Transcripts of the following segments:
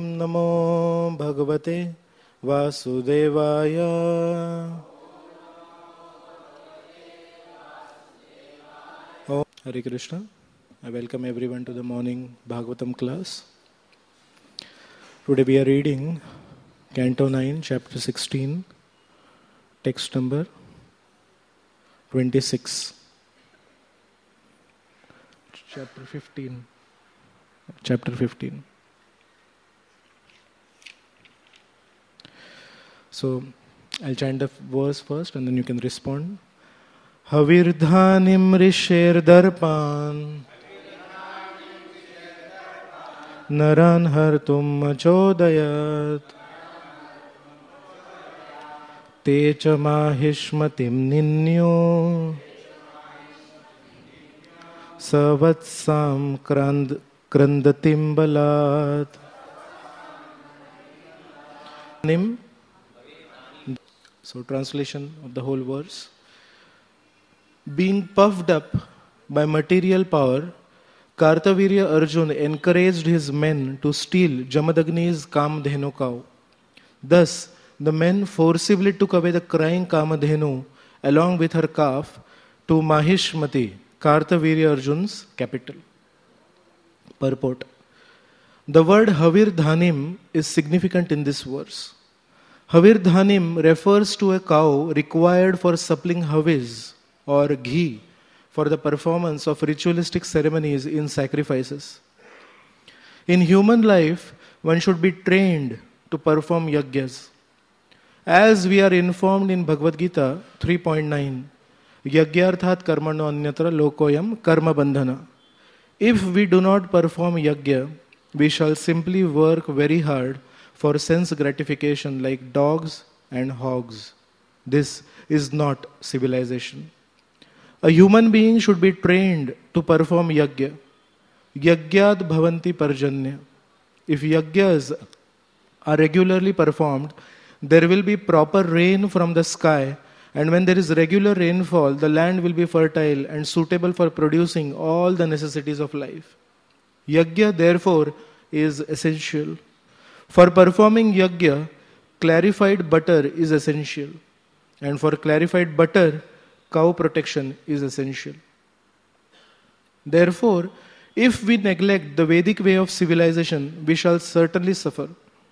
Namo Bhagavate Vasudevaya. Oh, Hare Krishna. I welcome everyone to the morning Bhagavatam class. Today we are reading Canto 9, Chapter 16, text number 26. Chapter 15. So, I'll chant the verse first and then you can respond. Havirdhanim risher darpan Naran hartum chodayat Techa mahishmatim ninyo Savatsam krandatim balat. So translation of the whole verse. Being puffed up by material power, Kartavirya Arjuna encouraged his men to steal Jamadagni's Kamadhenu cow. Thus, the men forcibly took away the crying Kamadhenu along with her calf to Mahishmati, Kartavirya Arjuna's capital. Purport. The word Havirdhanim is significant in this verse. Havirdhanim refers to a cow required for supplying haviz or ghee for the performance of ritualistic ceremonies in sacrifices. In human life, one should be trained to perform yagyas. As we are informed in Bhagavad Gita 3.9, yagyarthat karmano anyatra lokoyam karma bandhana. If we do not perform yagya, we shall simply work very hard for sense gratification like dogs and hogs. This is not civilization. A human being should be trained to perform yagya. Yagyad bhavanti parjanya. If yagyas are regularly performed, there will be proper rain from the sky, and when there is regular rainfall, the land will be fertile and suitable for producing all the necessities of life. Yagya, therefore, is essential. For performing yagya, clarified butter is essential. And for clarified butter, cow protection is essential. Therefore, if we neglect the Vedic way of civilization, we shall certainly suffer.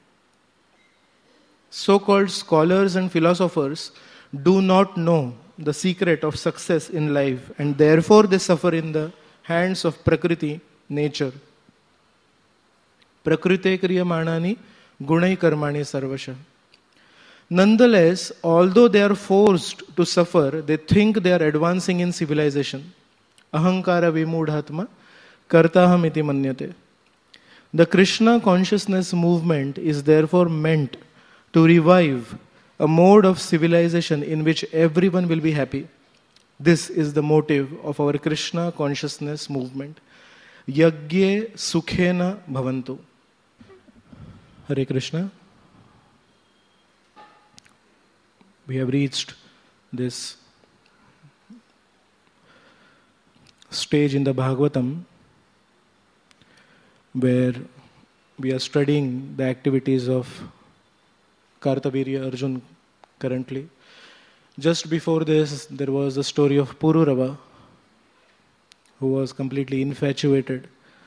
So-called scholars and philosophers do not know the secret of success in life, and therefore they suffer in the hands of Prakriti, nature. Prakrite kriyamanani gunai karmani sarvasha. Nonetheless, although they are forced to suffer, they think they are advancing in civilization. Ahankara vimudhatma kartaham iti manyate. The Krishna consciousness movement is therefore meant to revive a mode of civilization in which everyone will be happy. This is the motive of our Krishna consciousness movement. Yagye sukhena bhavantu. Hare Krishna. We have reached this stage in the Bhagavatam where we are studying the activities of Kartavirya Arjuna currently. Just before this, there was the story of Pururava, who was completely infatuated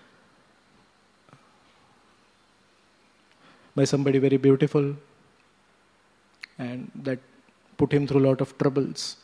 by somebody very beautiful, and that put him through a lot of troubles.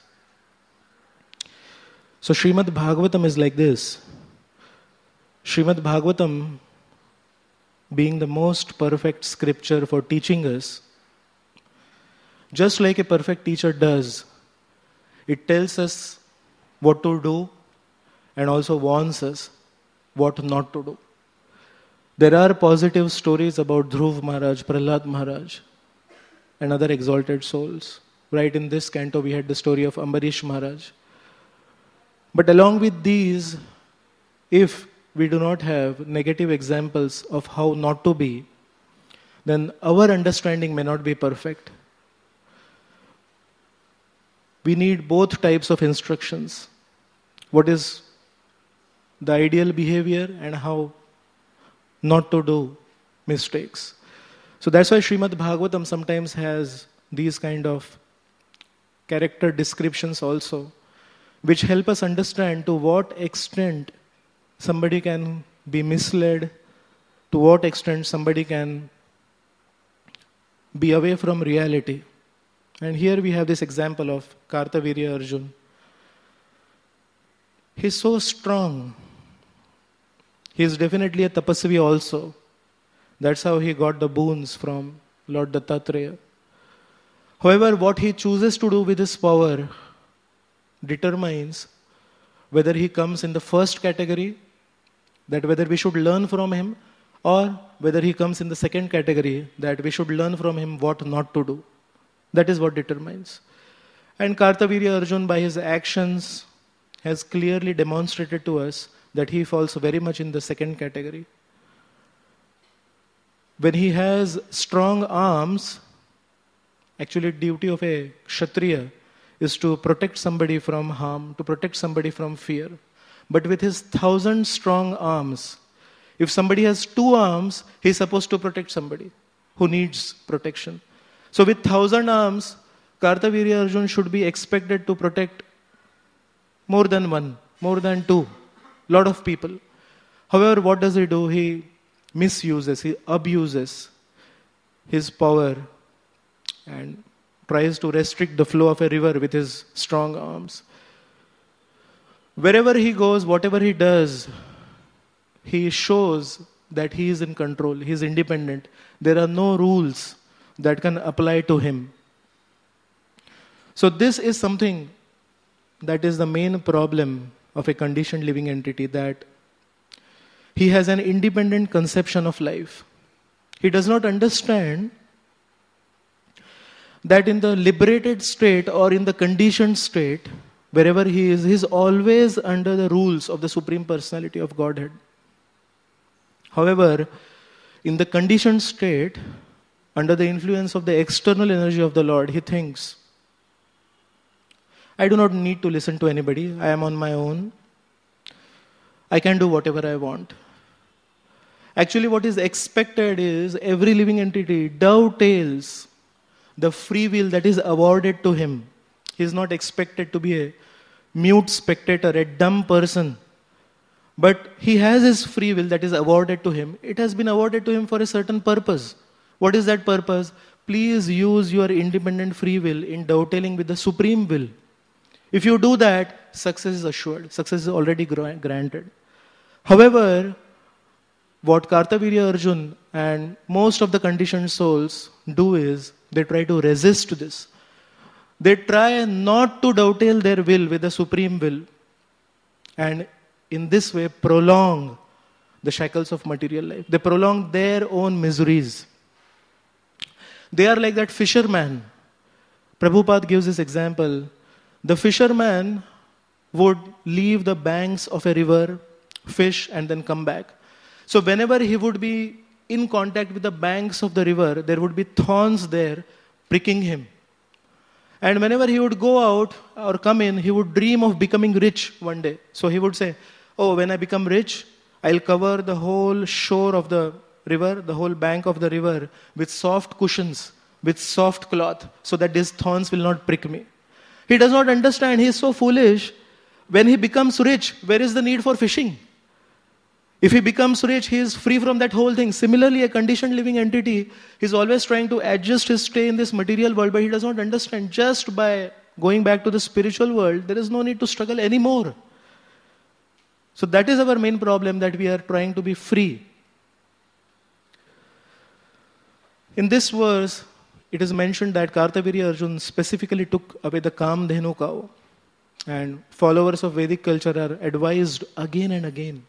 So Srimad Bhagavatam is like this. Srimad Bhagavatam, being the most perfect scripture for teaching us, just like a perfect teacher does, it tells us what to do and also warns us what not to do. There are positive stories about Dhruv Maharaj, Prahlad Maharaj, and other exalted souls. Right in this canto, we had the story of Ambarish Maharaj. But along with these, if we do not have negative examples of how not to be, then our understanding may not be perfect. We need both types of instructions. What is the ideal behavior and how not to do mistakes. So that's why Srimad Bhagavatam sometimes has these kind of character descriptions also, which help us understand to what extent somebody can be misled, to what extent somebody can be away from reality. And here we have this example of Kartavirya Arjun. He's so strong. He's definitely a tapasvi also. That's how he got the boons from Lord Dattatreya. However, what he chooses to do with his power determines whether he comes in the first category, that whether we should learn from him, or whether he comes in the second category, that we should learn from him what not to do. That is what determines. And Kartavirya Arjun, by his actions, has clearly demonstrated to us that he falls very much in the second category. When he has strong arms, actually duty of a Kshatriya is to protect somebody from harm, to protect somebody from fear. But with his 1,000 strong arms, if somebody has 2 arms, he's supposed to protect somebody who needs protection. So with 1,000 arms, Kartavirya Arjun should be expected to protect more than 1, more than 2, lot of people. However, what does he do? He misuses, he abuses his power and tries to restrict the flow of a river with his strong arms. Wherever he goes, whatever he does, he shows that he is in control, he is independent. There are no rules that can apply to him. So this is something that is the main problem of a conditioned living entity, that he has an independent conception of life. He does not understand that in the liberated state or in the conditioned state, wherever he is always under the rules of the Supreme Personality of Godhead. However, in the conditioned state, under the influence of the external energy of the Lord, he thinks, I do not need to listen to anybody. I am on my own. I can do whatever I want. Actually, what is expected is every living entity dovetails the free will that is awarded to him. He is not expected to be a mute spectator, a dumb person. But he has his free will that is awarded to him. It has been awarded to him for a certain purpose. What is that purpose? Please use your independent free will in dovetailing with the supreme will. If you do that, success is assured. Success is already granted. However, what Kartavirya Arjun and most of the conditioned souls do is they try to resist this. They try not to dovetail their will with the supreme will, and in this way prolong the shackles of material life. They prolong their own miseries. They are like that fisherman. Prabhupada gives this example. The fisherman would leave the banks of a river, fish, and then come back. So whenever he would be in contact with the banks of the river, there would be thorns there pricking him. And whenever he would go out or come in, he would dream of becoming rich one day. So he would say, oh, when I become rich, I'll cover the whole shore of the river, the whole bank of the river with soft cushions, with soft cloth, so that these thorns will not prick me. He does not understand. He is so foolish. When he becomes rich, where is the need for fishing? If he becomes rich, he is free from that whole thing. Similarly, a conditioned living entity is always trying to adjust his stay in this material world, but he does not understand. Just by going back to the spiritual world, there is no need to struggle anymore. So that is our main problem, that we are trying to be free. In this verse, it is mentioned that Kartavirya Arjun specifically took away the Kamdhenu cow. And followers of Vedic culture are advised again and again.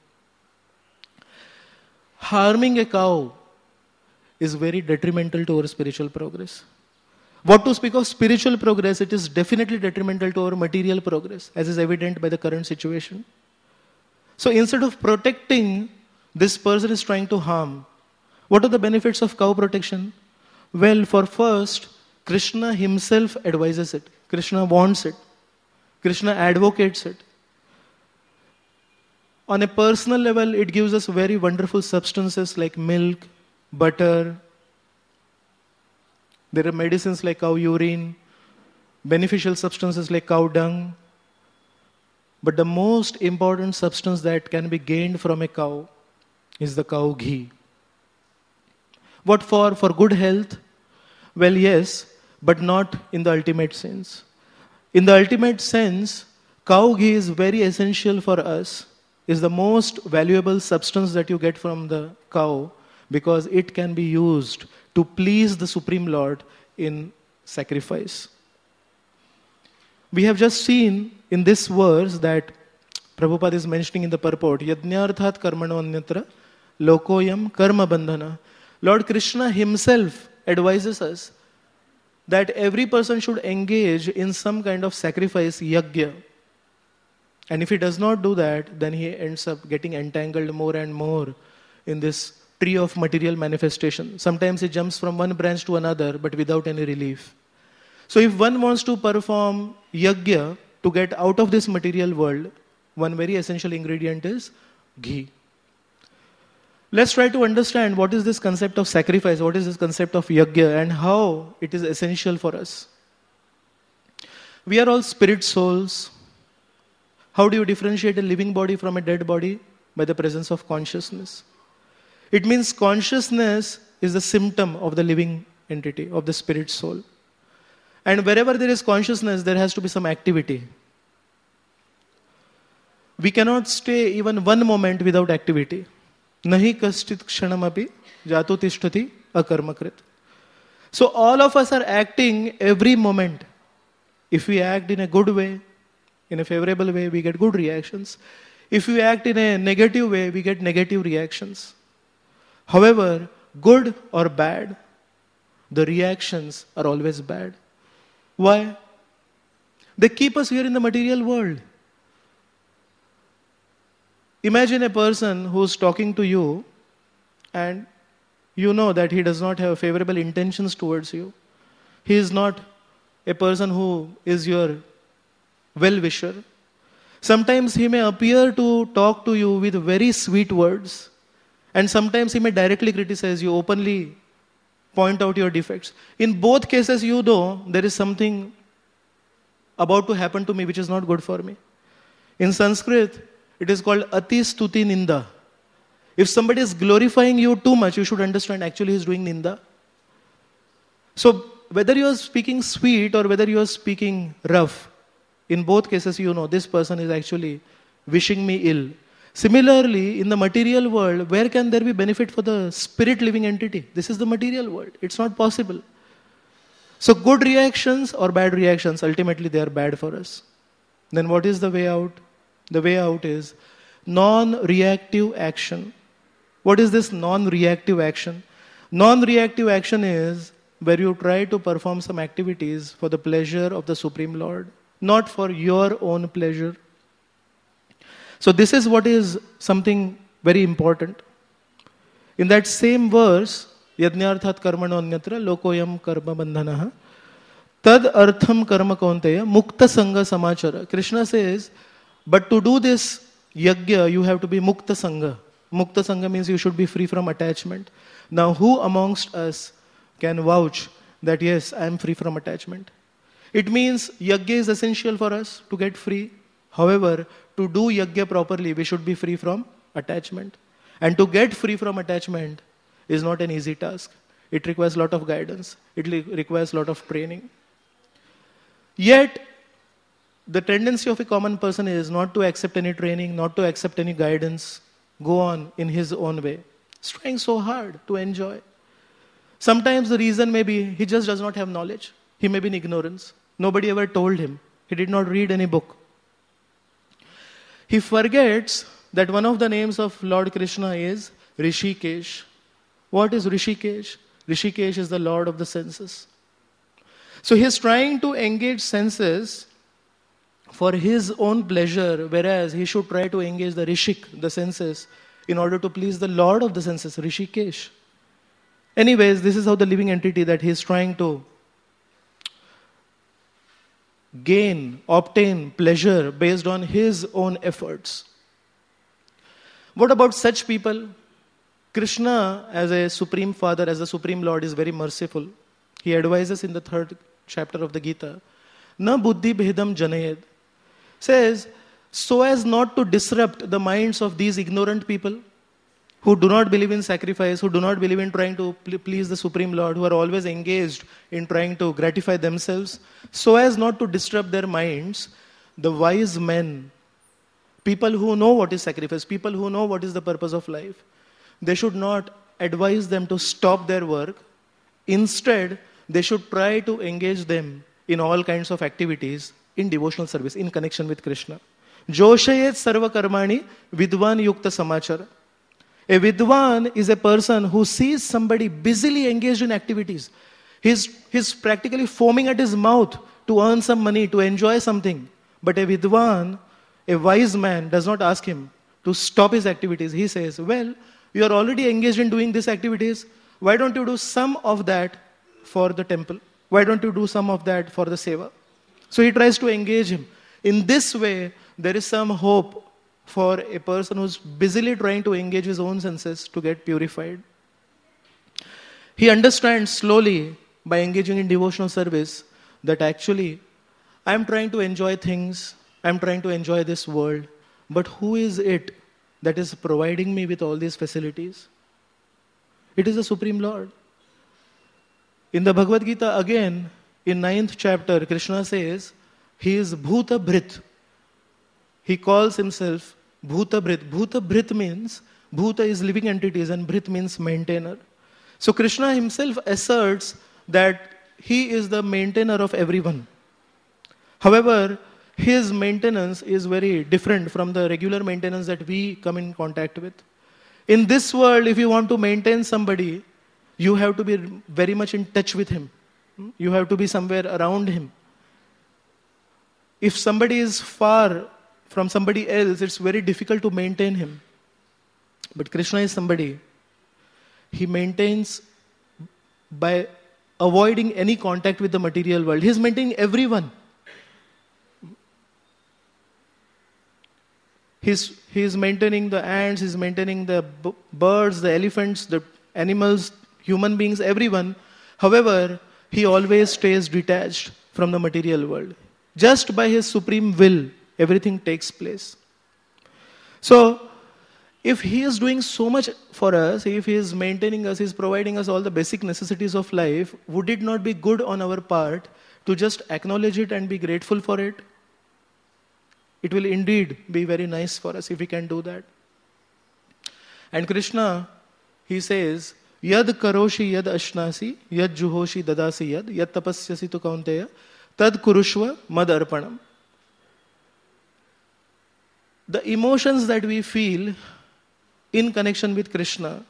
Harming a cow is very detrimental to our spiritual progress. What to speak of spiritual progress, it is definitely detrimental to our material progress, as is evident by the current situation. So instead of protecting, this person is trying to harm. What are the benefits of cow protection? Well, for first, Krishna himself advises it. Krishna wants it. Krishna advocates it. On a personal level, it gives us very wonderful substances like milk, butter, There are medicines like cow urine, beneficial substances like cow dung. But the most important substance that can be gained from a cow is the cow ghee. What for? For good health? Well, yes, but not in the ultimate sense. In the ultimate sense, cow ghee is very essential for us, is the most valuable substance that you get from the cow because it can be used to please the Supreme Lord in sacrifice. We have just seen in this verse that Prabhupada is mentioning in the purport, Yajnarthat karmano anyatra lokoyam karma bandhana. Lord Krishna himself advises us that every person should engage in some kind of sacrifice, yajna. And if he does not do that, then he ends up getting entangled more and more in this tree of material manifestation. Sometimes he jumps from one branch to another, but without any relief. So if one wants to perform yajna to get out of this material world, one very essential ingredient is ghee. Let's try to understand what is this concept of sacrifice, what is this concept of yajna, and how it is essential for us. We are all spirit souls. How do you differentiate a living body from a dead body? By the presence of consciousness. It means consciousness is the symptom of the living entity, of the spirit soul. And wherever there is consciousness, there has to be some activity. We cannot stay even one moment without activity. Nahi kaschit kshanamapi jato tishtati akarmakrit. So all of us are acting every moment. If we act in a good way, in a favorable way, we get good reactions. If we act in a negative way, we get negative reactions. However, good or bad, the reactions are always bad. Why? They keep us here in the material world. Imagine a person who's talking to you and you know that he does not have favorable intentions towards you. He is not a person who is your well-wisher. Sometimes he may appear to talk to you with very sweet words, and sometimes he may directly criticize you, openly point out your defects. In both cases, you know there is something about to happen to me which is not good for me. In Sanskrit, it is called ati stuti ninda. If somebody is glorifying you too much, you should understand actually he is doing ninda. So whether you are speaking sweet or whether you are speaking rough, in both cases you know this person is actually wishing me ill. Similarly, in the material world, where can there be benefit for the spirit living entity? This is the material world. It's not possible. So good reactions or bad reactions, ultimately they are bad for us. Then what is the way out? The way out is non-reactive action. What is this non-reactive action? Non-reactive action is where you try to perform some activities for the pleasure of the Supreme Lord, not for your own pleasure. So this is what is something very important. In that same verse, Yajnarthat karmano anyatra lokoyam karma bandhanaha tad artham karma kaunteya mukta sangha samachara. Krishna says, but to do this yajna, you have to be mukta sangha. Mukta sangha means you should be free from attachment. Now, who amongst us can vouch that yes, I am free from attachment? It means yajna is essential for us to get free. However, to do yajna properly, we should be free from attachment. And to get free from attachment is not an easy task. It requires a lot of guidance. It requires a lot of training. Yet, the tendency of a common person is not to accept any training, not to accept any guidance, go on in his own way. He's trying so hard to enjoy. Sometimes the reason may be he just does not have knowledge. He may be in ignorance. Nobody ever told him. He did not read any book. He forgets that one of the names of Lord Krishna is Rishikesh. What is Rishikesh? Rishikesh is the Lord of the senses. So he is trying to engage senses for his own pleasure, whereas he should try to engage the Rishik, the senses, in order to please the Lord of the senses, Rishikesh. Anyways, this is how the living entity that he is trying to obtain pleasure based on his own efforts. What about such people? Krishna, as a Supreme Father, as a Supreme Lord, is very merciful. He advises in the 3rd chapter of the Gita, Na buddhi bhedam janayed, says, so as not to disrupt the minds of these ignorant people who do not believe in sacrifice, who do not believe in trying to please the Supreme Lord, who are always engaged in trying to gratify themselves, so as not to disrupt their minds, the wise men, people who know what is sacrifice, people who know what is the purpose of life, they should not advise them to stop their work. Instead, they should try to engage them in all kinds of activities in devotional service, in connection with Krishna. Joshayet sarva karmani vidvan yukta samachara. A vidwan is a person who sees somebody busily engaged in activities. He's practically foaming at his mouth to earn some money, to enjoy something. But a vidwan, a wise man, does not ask him to stop his activities. He says, well, you are already engaged in doing these activities. Why don't you do some of that for the temple? Why don't you do some of that for the seva? So he tries to engage him. In this way, there is some hope for a person who's busily trying to engage his own senses to get purified. He understands slowly, by engaging in devotional service, that actually, I'm trying to enjoy things, I'm trying to enjoy this world, but who is it that is providing me with all these facilities? It is the Supreme Lord. In the Bhagavad Gita, again, in 9th chapter, Krishna says, he is Bhuta Bhrit. He calls himself Bhuta Bhrit. Bhuta Bhrit means, Bhuta is living entities and Bhrit means maintainer. So Krishna himself asserts that he is the maintainer of everyone. However, his maintenance is very different from the regular maintenance that we come in contact with. In this world, if you want to maintain somebody, you have to be very much in touch with him. You have to be somewhere around him. If somebody is far from somebody else, it's very difficult to maintain him. But Krishna is somebody, he maintains by avoiding any contact with the material world. He is maintaining everyone. He is maintaining the ants, he is maintaining the birds, the elephants, the animals, human beings, everyone. However, he always stays detached from the material world. Just by his supreme will, everything takes place. So, if he is doing so much for us, if he is maintaining us, he is providing us all the basic necessities of life, would it not be good on our part to just acknowledge it and be grateful for it? It will indeed be very nice for us if we can do that. And Krishna, he says, Yad karoshi yad ashnasi, yad juhoshi dadasi yad tapasyasi tu kaunteya, tad kurushva mad arpanam. The emotions that we feel in connection with Krishna,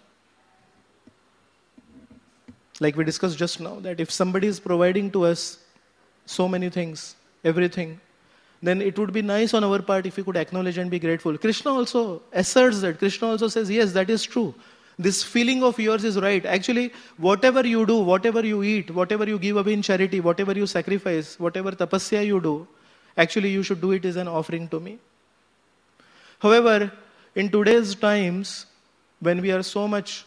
like we discussed just now, that if somebody is providing to us so many things, everything, then it would be nice on our part if we could acknowledge and be grateful. Krishna also asserts that. Krishna also says, yes, that is true. This feeling of yours is right. Actually, whatever you do, whatever you eat, whatever you give away in charity, whatever you sacrifice, whatever tapasya you do, actually you should do it as an offering to me. However, in today's times, when we are so much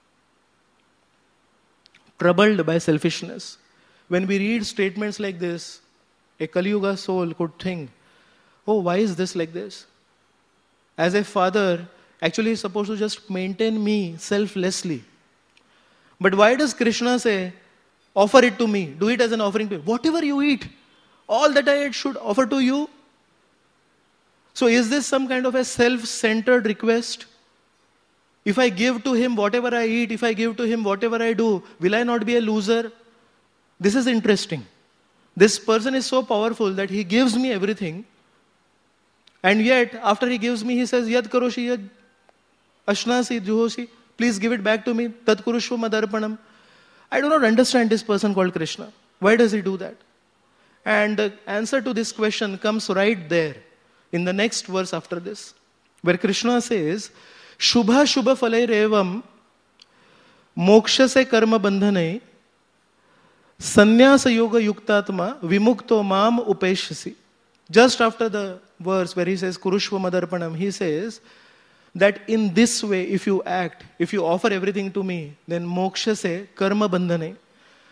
troubled by selfishness, when we read statements like this, a Kali Yuga soul could think, oh, why is this like this? As a father, actually is supposed to just maintain me selflessly. But why does Krishna say, offer it to me, do it as an offering to me? Whatever you eat, all that I eat should offer to you. So is this some kind of a self-centered request? If I give to him whatever I eat, if I give to him whatever I do, will I not be a loser? This is interesting. This person is so powerful that he gives me everything. And yet, after he gives me, he says, Yad karoshi, yad ashnasi, juhoshi, please give it back to me. Tat kurushva madarpanam. I do not understand this person called Krishna. Why does he do that? And the answer to this question comes right there, in the next verse after this, where Krishna says, Shubha Shubha Falai Revam Moksha se Karma Bandhanai Sannyasa Yoga Yuktatma Vimukto Mam Upeshasi. Just after the verse where he says Kurushva Madarpanam, he says that in this way, if you act, if you offer everything to me, then moksha se karma bandhane.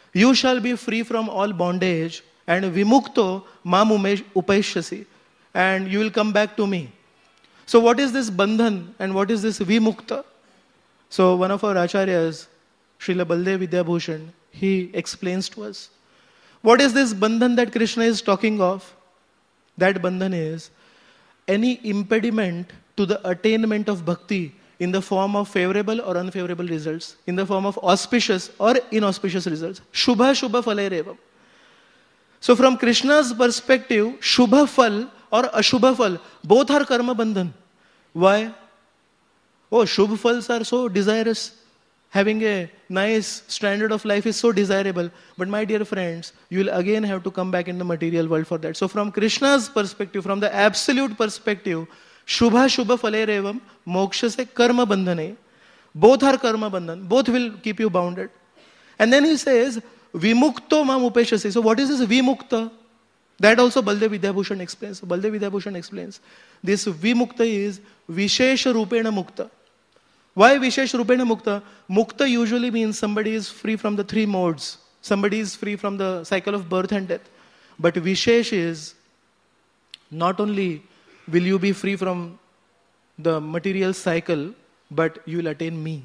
You shall be free from all bondage, and vimukto mam upaishyasi, and you will come back to me. So what is this bandhan and what is this vimukta? So one of our acharyas, Srila Baldev Vidyabhushan, he explains to us. What is this bandhan that Krishna is talking of? That bandhan is any impediment to the attainment of bhakti in the form of favorable or unfavorable results, in the form of auspicious or inauspicious results. Shubha Shubha Phalerevam. So from Krishna's perspective, Shubha Phal or Ashubha Phal, both are karma bandhan. Why? Oh, Shubha Phals are so desirous. Having a nice standard of life is so desirable. But my dear friends, you will again have to come back in the material world for that. So from Krishna's perspective, from the absolute perspective, Shubha Shubha Phalerevam, moksha se karma bandhane. Both are karma bandhan. Both will keep you bounded. And then he says, Vimukto mam upeshasi. So what is this Vimukta? That also Baldev Vidyabhushan explains. Baldev Vidyabhushan explains. This Vimukta is Vishesha Rupena Mukta. Why Vishesh Rupena Mukta? Mukta usually means somebody is free from the three modes. Somebody is free from the cycle of birth and death. But Vishesh is not only will you be free from the material cycle, but you will attain me.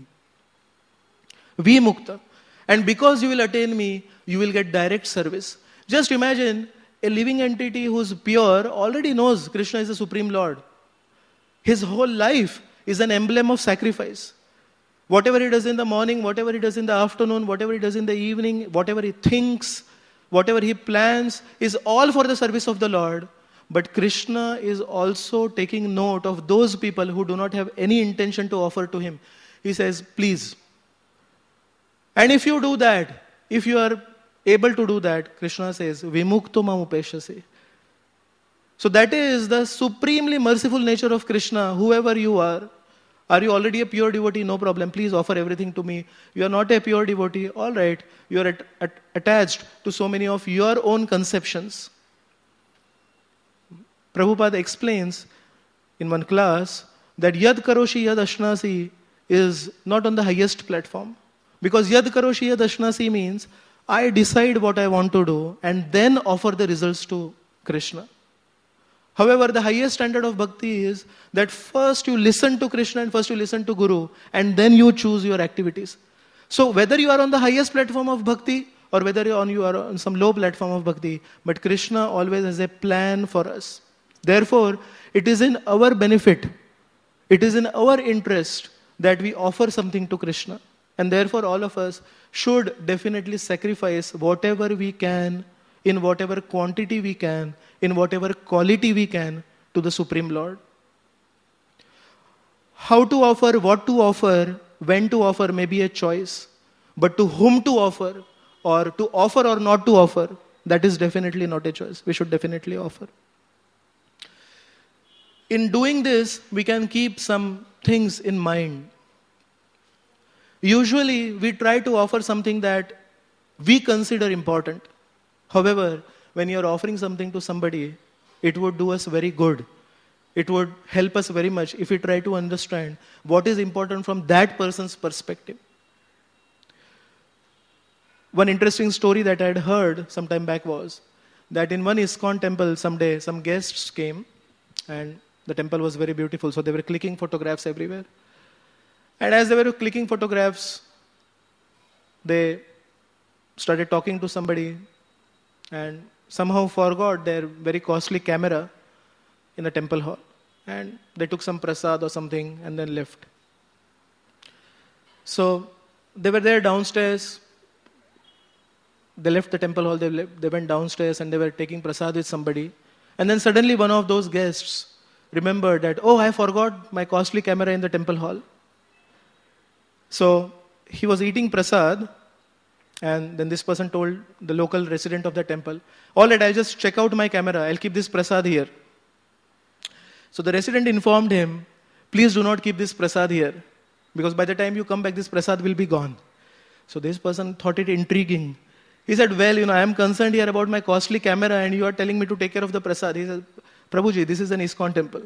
Vimukta. And because you will attain me, you will get direct service. Just imagine a living entity who is pure already knows Krishna is the Supreme Lord. His whole life is an emblem of sacrifice. Whatever he does in the morning, whatever he does in the afternoon, whatever he does in the evening, whatever he thinks, whatever he plans, is all for the service of the Lord. But Krishna is also taking note of those people who do not have any intention to offer to him. He says, please. And if you do that, if you are able to do that, Krishna says, Vimukto mam upeshyase. So that is the supremely merciful nature of Krishna. Whoever you are you already a pure devotee? No problem. Please offer everything to me. You are not a pure devotee? All right. You are attached to so many of your own conceptions. Prabhupada explains in one class that Yad Karoshi Yad Ashnasi is not on the highest platform. Because Yad Karoshi Yad Ashnasi means I decide what I want to do and then offer the results to Krishna. However, the highest standard of bhakti is that first you listen to Krishna and first you listen to Guru and then you choose your activities. So whether you are on the highest platform of bhakti or whether you are on some low platform of bhakti, but Krishna always has a plan for us. Therefore, it is in our benefit, it is in our interest that we offer something to Krishna. And therefore, all of us should definitely sacrifice whatever we can, in whatever quantity we can, in whatever quality we can to the Supreme Lord. How to offer, what to offer, when to offer may be a choice. But to whom to offer or not to offer, that is definitely not a choice. We should definitely offer. In doing this, we can keep some things in mind. Usually, we try to offer something that we consider important. However, when you are offering something to somebody, it would do us very good. It would help us very much if we try to understand what is important from that person's perspective. One interesting story that I had heard some time back was that in one ISKCON temple someday, some guests came and the temple was very beautiful, so they were clicking photographs everywhere. And as they were clicking photographs, they started talking to somebody and somehow forgot their very costly camera in the temple hall. And they took some prasad or something and then left. So they were there downstairs. They left the temple hall, they went downstairs and they were taking prasad with somebody. And then suddenly one of those guests remembered that, oh, I forgot my costly camera in the temple hall. So he was eating prasad, and then this person told the local resident of the temple, all right, I'll just check out my camera, I'll keep this prasad here. So the resident informed him, please do not keep this prasad here, because by the time you come back, this prasad will be gone. So this person thought it intriguing. He said, well, I am concerned here about my costly camera and you are telling me to take care of the prasad. He said, Prabhuji, this is an ISKCON temple.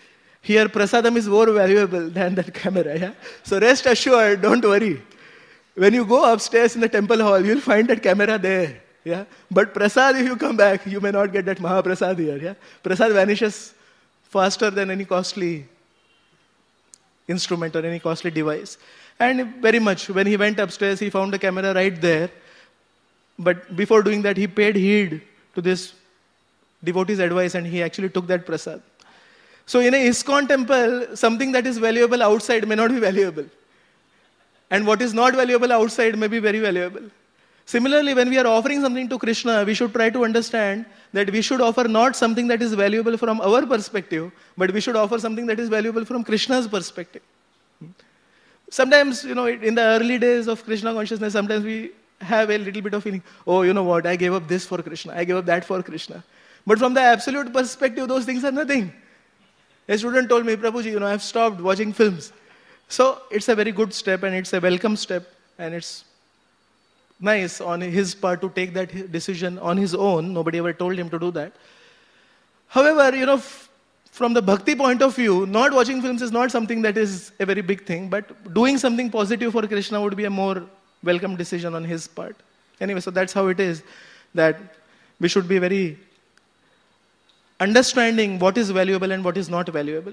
Here prasadam is more valuable than that camera. Yeah? So rest assured, don't worry. When you go upstairs in the temple hall, you'll find that camera there. Yeah? But prasad, if you come back, you may not get that Mahaprasad here. Yeah? Prasad vanishes faster than any costly instrument or any costly device. And very much, when he went upstairs, he found the camera right there. But before doing that, he paid heed to this devotee's advice and he actually took that prasad. So in a ISKCON temple, something that is valuable outside may not be valuable. And what is not valuable outside may be very valuable. Similarly, when we are offering something to Krishna, we should try to understand that we should offer not something that is valuable from our perspective, but we should offer something that is valuable from Krishna's perspective. Sometimes, in the early days of Krishna consciousness, sometimes we have a little bit of feeling, oh, you know what, I gave up this for Krishna, I gave up that for Krishna. But from the absolute perspective, those things are nothing. A student told me, Prabhuji, I've stopped watching films. So it's a very good step and it's a welcome step and it's nice on his part to take that decision on his own. Nobody ever told him to do that. However, from the bhakti point of view, not watching films is not something that is a very big thing, but doing something positive for Krishna would be a more welcome decision on his part. Anyway, so that's how it is, that we should be very understanding what is valuable and what is not valuable.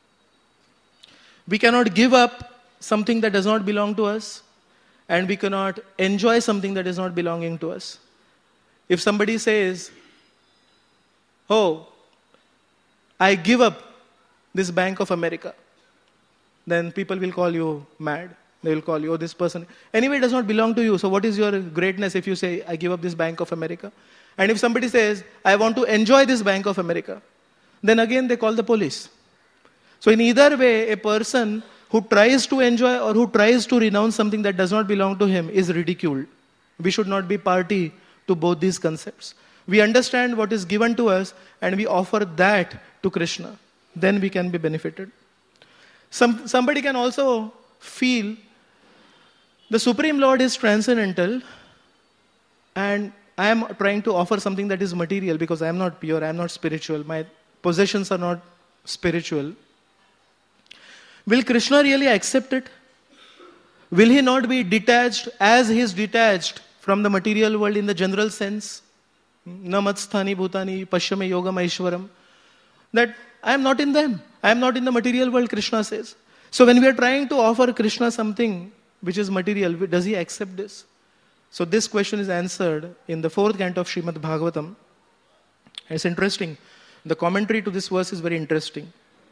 We cannot give up something that does not belong to us, and we cannot enjoy something that is not belonging to us. If somebody says, oh, I give up this Bank of America, then people will call you mad. They will call you, oh, this person. Anyway, it does not belong to you. So what is your greatness if you say, I give up this Bank of America? And if somebody says, I want to enjoy this Bank of America, then again they call the police. So in either way, a person who tries to enjoy or who tries to renounce something that does not belong to him is ridiculed. We should not be party to both these concepts. We understand what is given to us and we offer that to Krishna. Then we can be benefited. Somebody can also feel the Supreme Lord is transcendental and I am trying to offer something that is material because I am not pure, I am not spiritual, my possessions are not spiritual. Will Krishna really accept it? Will he not be detached as he is detached from the material world in the general sense? Namatstani bhutani pashyame yogam aishwaram. That I am not in them. I am not in the material world, Krishna says. So when we are trying to offer Krishna something which is material, does he accept this? So this question is answered in the 4th canto of Srimad Bhagavatam. It's interesting. The commentary to this verse is very interesting.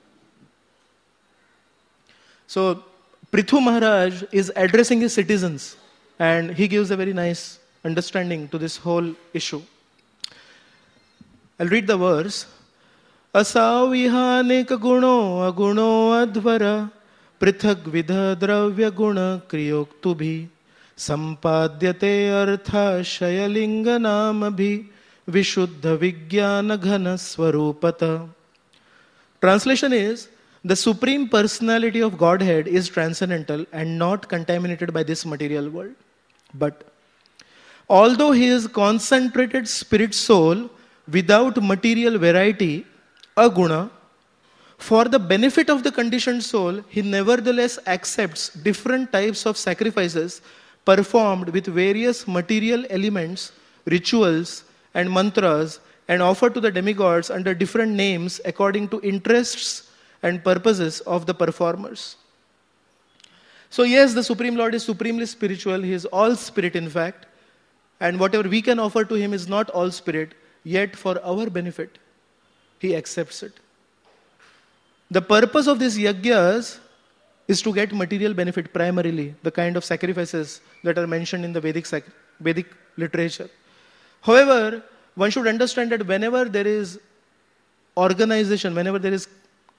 So Prithu Maharaj is addressing his citizens and he gives a very nice understanding to this whole issue. I'll read the verse. Asavihanek guno aguno advara prithak vidha dravya guna kriyoktubhi sampadyate artha shayalinga namabhi vishuddha vijnana ghana swarupata. Translation is, the Supreme Personality of Godhead is transcendental and not contaminated by this material world. But although he is concentrated spirit soul without material variety, aguna, for the benefit of the conditioned soul, he nevertheless accepts different types of sacrifices performed with various material elements, rituals and mantras and offered to the demigods under different names according to interests and purposes of the performers. So yes, the Supreme Lord is supremely spiritual. He is all spirit in fact. And whatever we can offer to him is not all spirit. Yet for our benefit, he accepts it. The purpose of these yajnas is to get material benefit primarily. The kind of sacrifices that are mentioned in the Vedic literature. However, one should understand that whenever there is organization, whenever there is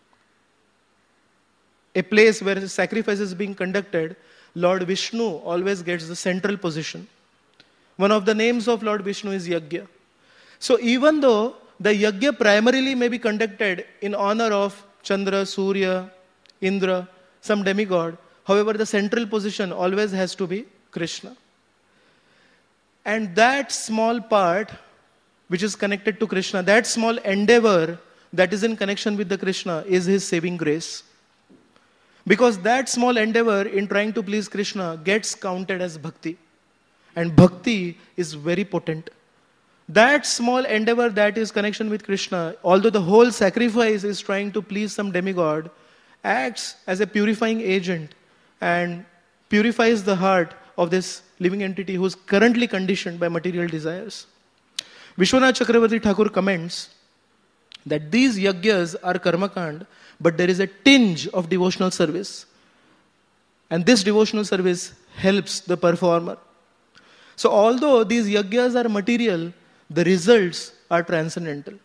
a place where sacrifice is being conducted, Lord Vishnu always gets the central position. One of the names of Lord Vishnu is Yajna. So even though the Yajna primarily may be conducted in honor of Chandra, Surya, Indra, some demigod, however the central position always has to be Krishna. And that small part which is connected to Krishna, that small endeavor that is in connection with the Krishna is his saving grace. Because that small endeavor in trying to please Krishna gets counted as bhakti. And bhakti is very potent. That small endeavor that is connection with Krishna, although the whole sacrifice is trying to please some demigod, acts as a purifying agent and purifies the heart of this living entity who is currently conditioned by material desires. Vishwanath Chakravarti Thakur comments that these yagyas are karmakand, but there is a tinge of devotional service. And this devotional service helps the performer. So although these yagyas are material, the results are transcendental.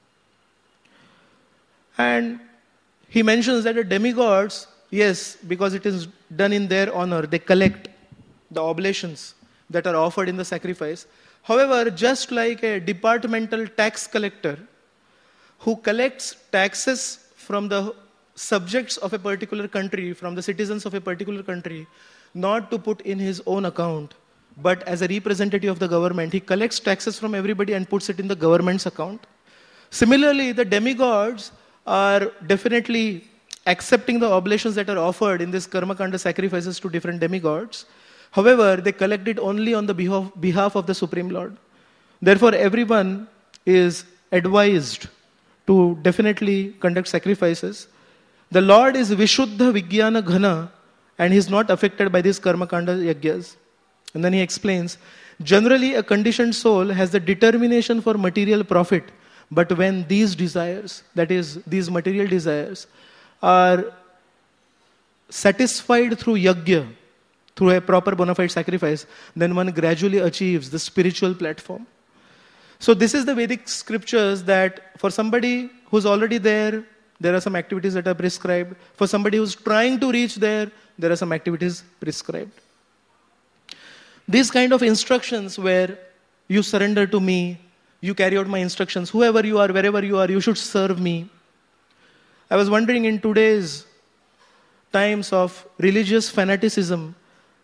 And he mentions that the demigods, yes, because it is done in their honor, they collect the oblations that are offered in the sacrifice. However, just like a departmental tax collector who collects taxes from the subjects of a particular country, from the citizens of a particular country, not to put in his own account, but as a representative of the government, he collects taxes from everybody and puts it in the government's account. Similarly, the demigods are definitely accepting the oblations that are offered in this karmakanda sacrifices to different demigods. However, they collect it only on the behalf of the Supreme Lord. Therefore, everyone is advised to definitely conduct sacrifices. The Lord is Vishuddha Vijnana Ghana and he is not affected by these karmakanda yagyas. And then he explains, generally a conditioned soul has the determination for material profit, but when these desires, that is, these material desires, are satisfied through yajna, through a proper bona fide sacrifice, then one gradually achieves the spiritual platform. So this is the Vedic scriptures that for somebody who's already there, there are some activities that are prescribed. For somebody who's trying to reach there, there are some activities prescribed. These kind of instructions where you surrender to me, you carry out my instructions, whoever you are, wherever you are, you should serve me. I was wondering in today's times of religious fanaticism,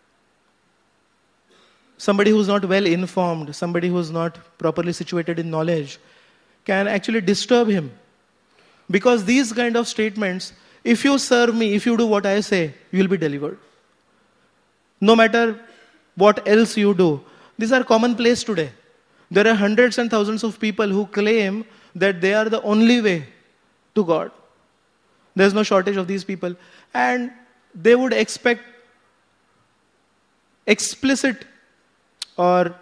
somebody who's not well informed, somebody who's not properly situated in knowledge, can actually disturb him. Because these kind of statements, if you serve me, if you do what I say, you will be delivered. No matter what else you do. These are commonplace today. There are hundreds and thousands of people who claim that they are the only way to God. There's no shortage of these people. And they would expect explicit or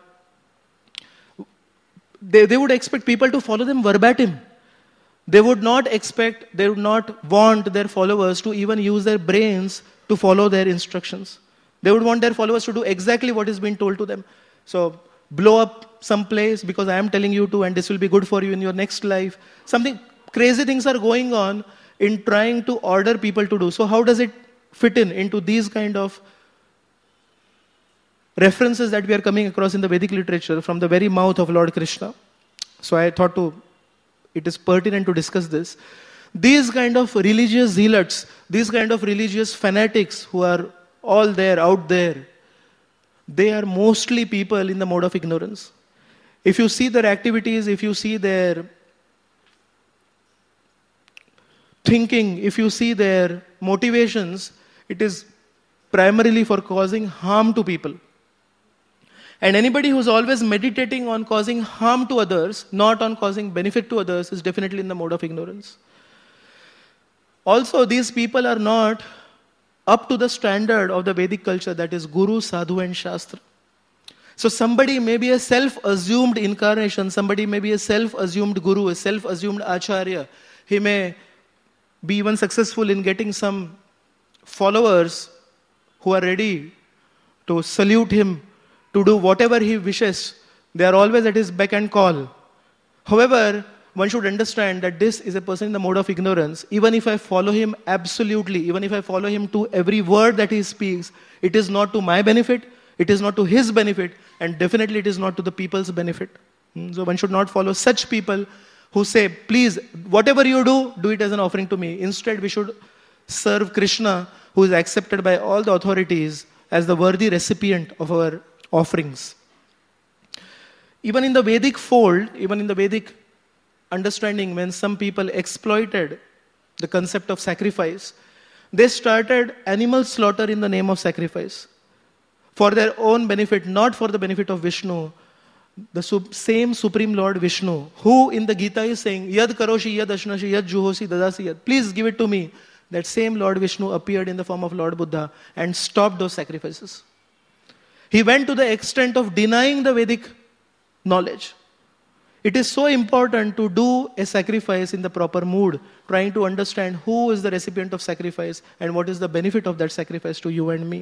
they would expect people to follow them verbatim. They would not want their followers to even use their brains to follow their instructions. They would want their followers to do exactly what is being told to them. So, blow up some place because I am telling you to and this will be good for you in your next life. Something crazy things are going on in trying to order people to do. So how does it fit into these kind of references that we are coming across in the Vedic literature from the very mouth of Lord Krishna? So I thought it is pertinent to discuss this. These kind of religious zealots, these kind of religious fanatics who are all there, out there, they are mostly people in the mode of ignorance. If you see their activities, if you see their thinking, if you see their motivations, it is primarily for causing harm to people. And anybody who's always meditating on causing harm to others, not on causing benefit to others, is definitely in the mode of ignorance. Also, these people are not up to the standard of the Vedic culture, that is Guru, Sadhu and Shastra. So somebody may be a self-assumed incarnation, somebody may be a self-assumed Guru, a self-assumed Acharya. He may be even successful in getting some followers who are ready to salute him, to do whatever he wishes. They are always at his beck and call. However, one should understand that this is a person in the mode of ignorance. Even if I follow him absolutely, even if I follow him to every word that he speaks, it is not to my benefit, it is not to his benefit, and definitely it is not to the people's benefit. So one should not follow such people who say, please, whatever you do it as an offering to me. Instead, we should serve Krishna, who is accepted by all the authorities as the worthy recipient of our offerings. Even in the Vedic fold, even in the Vedic understanding, when some people exploited the concept of sacrifice, They started animal slaughter in the name of sacrifice. For their own benefit, not for the benefit of Vishnu. The same Supreme Lord Vishnu, who in the Gita is saying, Yad karoshi, yad ashnashi, yad juhosi, dadasi, yad. Please give it to me. That same Lord Vishnu appeared in the form of Lord Buddha and stopped those sacrifices. He went to the extent of denying the Vedic knowledge. It is so important to do a sacrifice in the proper mood, trying to understand who is the recipient of sacrifice and what is the benefit of that sacrifice to you and me.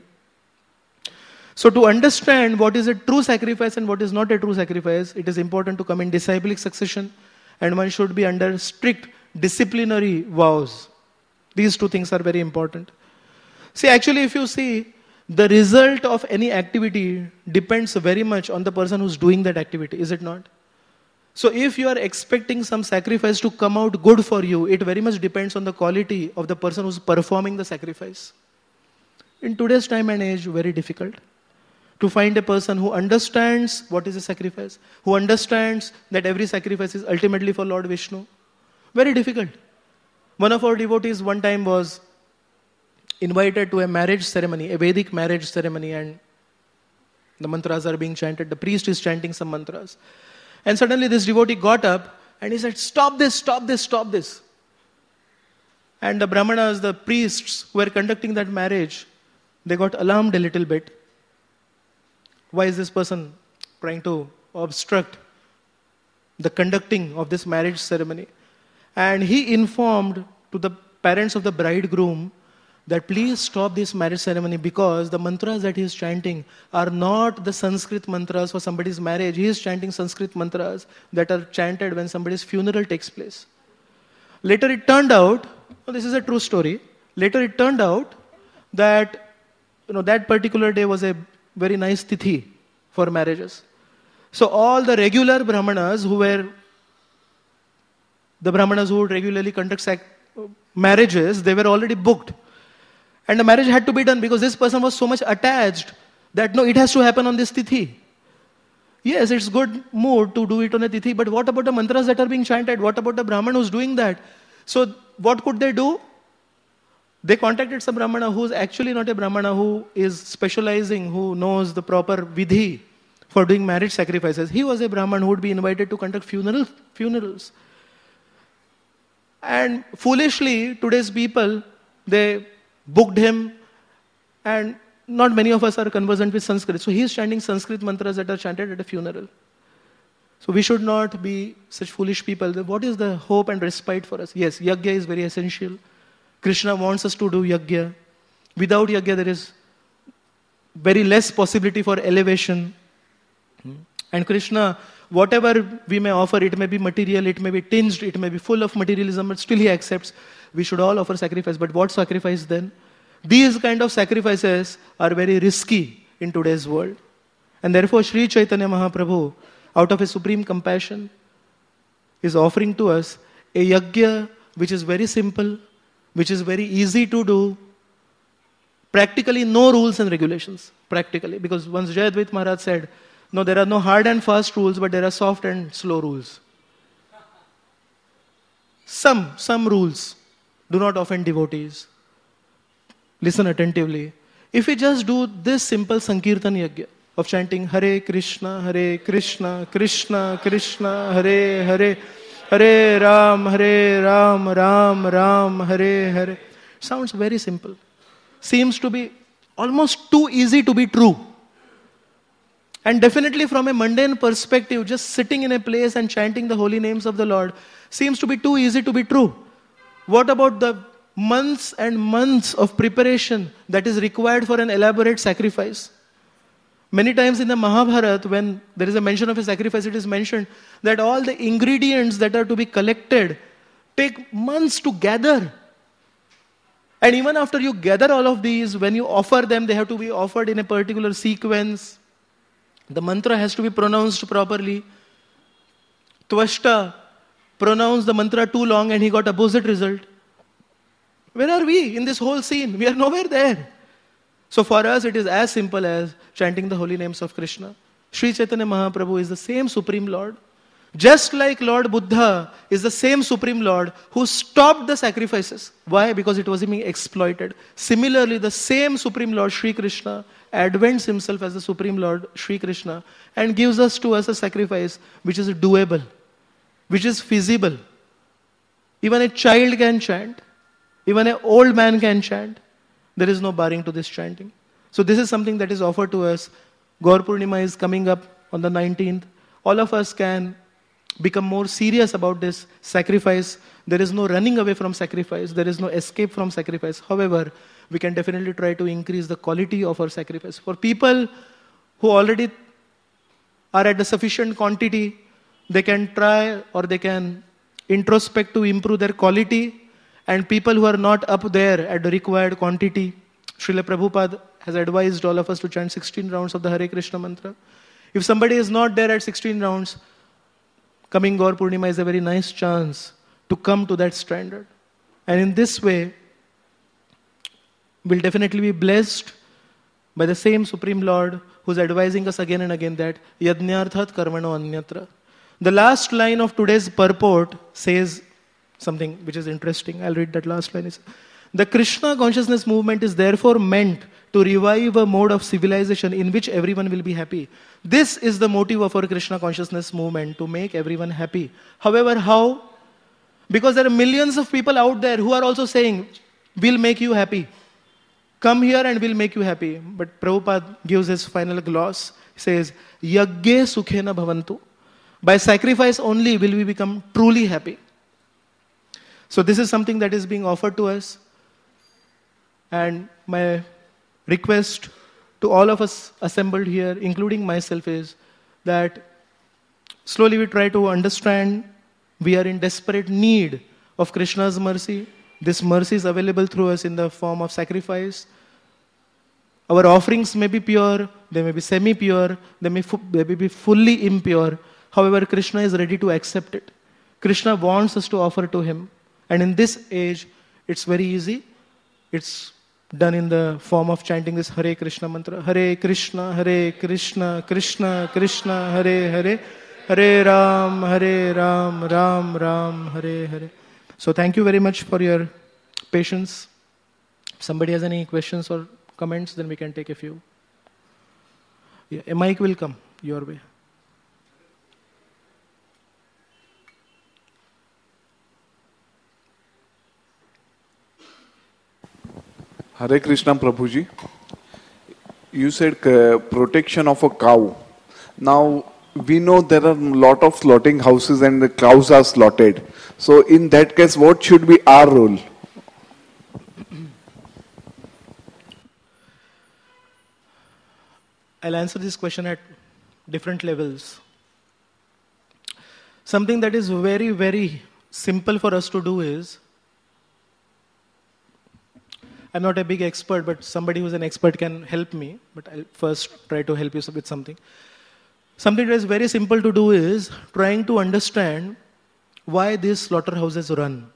So to understand what is a true sacrifice and what is not a true sacrifice, it is important to come in disciplic succession, and one should be under strict disciplinary vows. These two things are very important. See, actually, if you see, the result of any activity depends very much on the person who's doing that activity, is it not? So if you are expecting some sacrifice to come out good for you, it very much depends on the quality of the person who's performing the sacrifice. In today's time and age, very difficult to find a person who understands what is a sacrifice, who understands that every sacrifice is ultimately for Lord Vishnu. Very difficult. One of our devotees one time was invited to a marriage ceremony, a Vedic marriage ceremony, and the mantras are being chanted. The priest is chanting some mantras. And suddenly this devotee got up and he said, "Stop this, stop this, stop this." And the brahmanas, the priests who were conducting that marriage, they got alarmed a little bit. Why is this person trying to obstruct the conducting of this marriage ceremony? And he informed to the parents of the bridegroom that please stop this marriage ceremony because the mantras that he is chanting are not the Sanskrit mantras for somebody's marriage. He is chanting Sanskrit mantras that are chanted when somebody's funeral takes place. Later it turned out, this is a true story, later it turned out that that particular day was a very nice tithi for marriages. So all the regular brahmanas who would regularly conduct marriages, they were already booked. And the marriage had to be done because this person was so much attached that no, it has to happen on this tithi. Yes, it's good mood to do it on a tithi, but what about the mantras that are being chanted? What about the Brahman who's doing that? So what could they do? They contacted some Brahmana who is actually not a Brahmana, who is specializing, who knows the proper vidhi for doing marriage sacrifices. He was a Brahman who would be invited to conduct funerals. And foolishly, today's people, they booked him, and not many of us are conversant with Sanskrit. So he is chanting Sanskrit mantras that are chanted at a funeral. So we should not be such foolish people. What is the hope and respite for us? Yes, yajna is very essential. Krishna wants us to do yajna. Without yajna, there is very less possibility for elevation. And Krishna, whatever we may offer, it may be material, it may be tinged, it may be full of materialism, but still he accepts. We should all offer sacrifice. But what sacrifice then? These kind of sacrifices are very risky in today's world. And therefore Sri Chaitanya Mahaprabhu, out of his supreme compassion, is offering to us a yajna which is very simple, which is very easy to do, practically no rules and regulations, practically. Because once Jay Advait Maharaj said, no, there are no hard and fast rules, but there are soft and slow rules. Some rules. Do not offend devotees. Listen attentively. If we just do this simple Sankirtan Yajna of chanting Hare Krishna, Krishna Krishna, Hare Hare, Hare Ram, Ram Ram, Hare Hare. Sounds very simple. Seems to be almost too easy to be true. And definitely from a mundane perspective, just sitting in a place and chanting the holy names of the Lord seems to be too easy to be true. What about the months and months of preparation that is required for an elaborate sacrifice? Many times in the Mahabharata, when there is a mention of a sacrifice, it is mentioned that all the ingredients that are to be collected take months to gather. And even after you gather all of these, when you offer them, they have to be offered in a particular sequence. The mantra has to be pronounced properly. Tvashta pronounced the mantra too long and he got opposite result. Where are we in this whole scene? We are nowhere there. So for us, it is as simple as chanting the holy names of Krishna. Sri Chaitanya Mahaprabhu is the same Supreme Lord. Just like Lord Buddha is the same Supreme Lord who stopped the sacrifices. Why? Because it was being exploited. Similarly, the same Supreme Lord, Sri Krishna, advents himself as the Supreme Lord, Sri Krishna, and gives to us a sacrifice which is doable, which is feasible. Even a child can chant. Even an old man can chant. There is no barring to this chanting. So this is something that is offered to us. Gaur Purnima is coming up on the 19th. All of us can become more serious about this sacrifice. There is no running away from sacrifice. There is no escape from sacrifice. However, we can definitely try to increase the quality of our sacrifice. For people who already are at the sufficient quantity, they can try or they can introspect to improve their quality. And people who are not up there at the required quantity, Srila Prabhupada has advised all of us to chant 16 rounds of the Hare Krishna mantra. If somebody is not there at 16 rounds, coming Gaur Purnima is a very nice chance to come to that standard. And in this way, we'll definitely be blessed by the same Supreme Lord who's advising us again and again that Yajnarthat karmano anyatra. The last line of today's purport says something which is interesting. I'll read that last line. The Krishna consciousness movement is therefore meant to revive a mode of civilization in which everyone will be happy. This is the motive of our Krishna consciousness movement, to make everyone happy. However, how? Because there are millions of people out there who are also saying, we'll make you happy. Come here and we'll make you happy. But Prabhupada gives his final gloss. He says, Yagge sukhena bhavantu. By sacrifice only will we become truly happy. So this is something that is being offered to us. And my request to all of us assembled here, including myself, is that slowly we try to understand we are in desperate need of Krishna's mercy. This mercy is available through us in the form of sacrifice. Our offerings may be pure, they may be semi-pure, they may be fully impure. However, Krishna is ready to accept it. Krishna wants us to offer to him. And in this age, it's very easy. It's done in the form of chanting this Hare Krishna mantra. Hare Krishna, Krishna Krishna, Hare Hare, Hare Ram, Ram Ram, Hare Hare. So thank you very much for your patience. If somebody has any questions or comments, then we can take a few. Yeah, a mic will come your way. Hare Krishna Prabhuji, you said protection of a cow. Now, we know there are a lot of slaughtering houses and the cows are slaughtered. So, in that case, what should be our role? I'll answer this question at different levels. Something that is very, very simple for us to do is, I'm not a big expert, but somebody who's an expert can help me. But I'll first try to help you with something. Something that is very simple to do is trying to understand why these slaughterhouses run.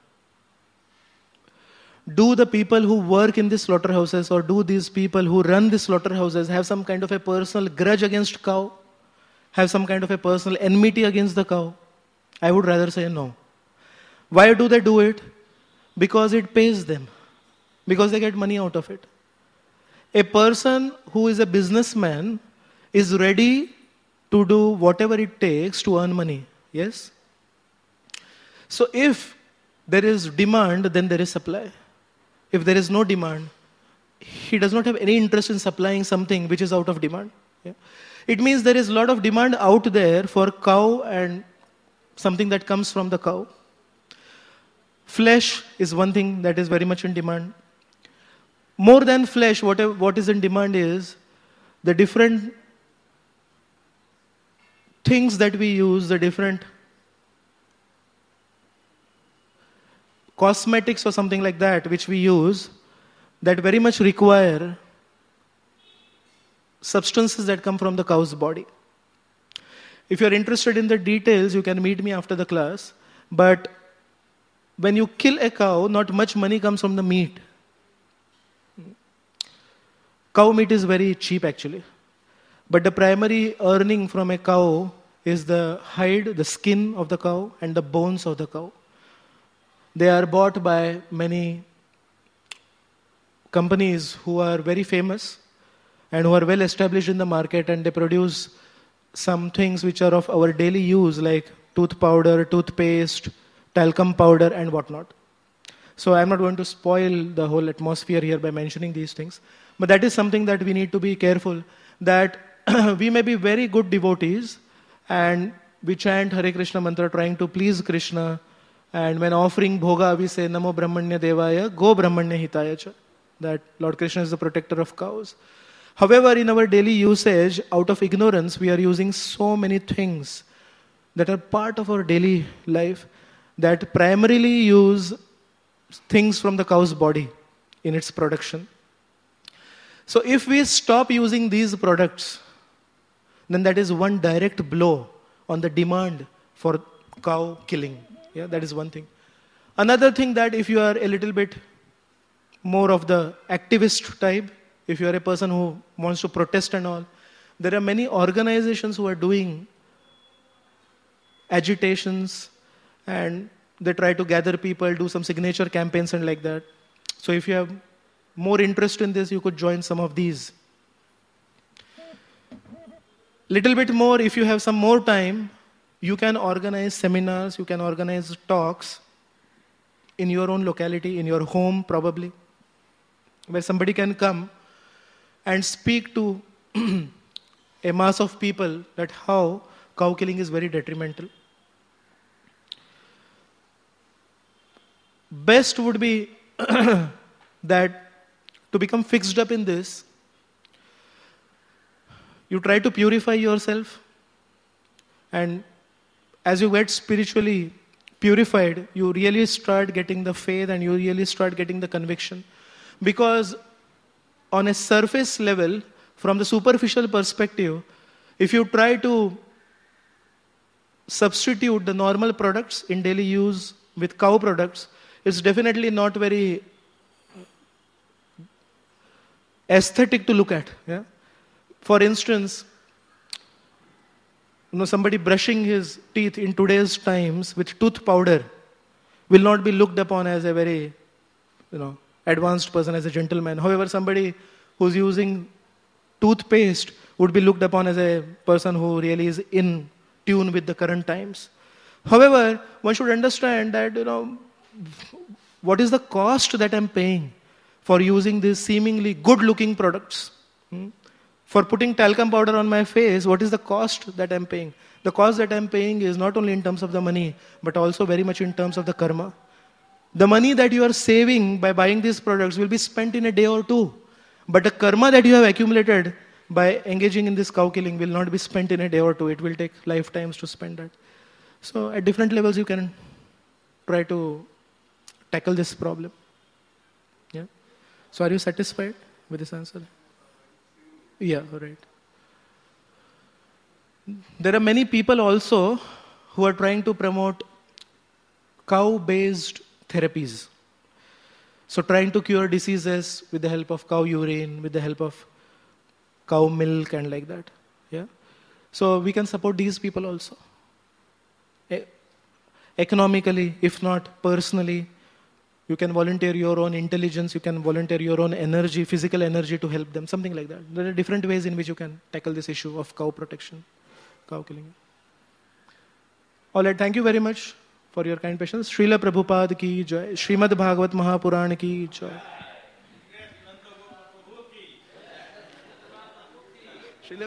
Do the people who work in these slaughterhouses or do these people who run these slaughterhouses have some kind of a personal grudge against cow? Have some kind of a personal enmity against the cow? I would rather say no. Why do they do it? Because it pays them. Because they get money out of it. A person who is a businessman is ready to do whatever it takes to earn money. Yes? So if there is demand, then there is supply. If there is no demand, he does not have any interest in supplying something which is out of demand. Yeah? It means there is a lot of demand out there for cow and something that comes from the cow. Flesh is one thing that is very much in demand. More than flesh, what is in demand is the different things that we use, the different cosmetics or something like that which we use that very much require substances that come from the cow's body. If you're interested in the details, you can meet me after the class. But when you kill a cow, not much money comes from the meat. Cow meat is very cheap actually. But the primary earning from a cow is the hide, the skin of the cow, and the bones of the cow. They are bought by many companies who are very famous and who are well established in the market, and they produce some things which are of our daily use, like tooth powder, toothpaste, talcum powder, and whatnot. So I'm not going to spoil the whole atmosphere here by mentioning these things. But that is something that we need to be careful, that we may be very good devotees and we chant Hare Krishna mantra trying to please Krishna, and when offering bhoga we say Namo Brahmanya Devaya, Go Brahmanya Hitaya Cha, that Lord Krishna is the protector of cows. However, in our daily usage, out of ignorance, we are using so many things that are part of our daily life that primarily use things from the cow's body in its production. So if we stop using these products, then that is one direct blow on the demand for cow killing. Yeah, that is one thing. Another thing, that if you are a little bit more of the activist type, if you are a person who wants to protest and all, there are many organizations who are doing agitations, and they try to gather people, do some signature campaigns and like that. So if you have more interest in this, you could join some of these. Little bit more, if you have some more time, you can organize seminars, you can organize talks in your own locality, in your home probably, where somebody can come and speak to a mass of people that how cow killing is very detrimental. Best would be that to become fixed up in this, you try to purify yourself, and as you get spiritually purified, you really start getting the faith and you really start getting the conviction. Because on a surface level, from the superficial perspective, if you try to substitute the normal products in daily use with cow products, it's definitely not very aesthetic to look at. Yeah? For instance, somebody brushing his teeth in today's times with tooth powder will not be looked upon as a very, advanced person, as a gentleman. However, somebody who's using toothpaste would be looked upon as a person who really is in tune with the current times. However, one should understand that, what is the cost that I'm paying for using these seemingly good-looking products? For putting talcum powder on my face, what is the cost that I'm paying? The cost that I'm paying is not only in terms of the money, but also very much in terms of the karma. The money that you are saving by buying these products will be spent in a day or two. But the karma that you have accumulated by engaging in this cow killing will not be spent in a day or two. It will take lifetimes to spend that. So at different levels you can try to tackle this problem. Yeah. So are you satisfied with this answer? Yeah, right. There are many people also who are trying to promote cow-based therapies. So trying to cure diseases with the help of cow urine, with the help of cow milk and like that. Yeah. So we can support these people also. Economically, if not personally, you can volunteer your own intelligence, you can volunteer your own energy, physical energy to help them, something like that. There are different ways in which you can tackle this issue of cow protection, cow killing. All right, thank you very much for your kind patience. Srila Prabhupada ki jai, Srimad Bhagavat Mahapuran ki jai.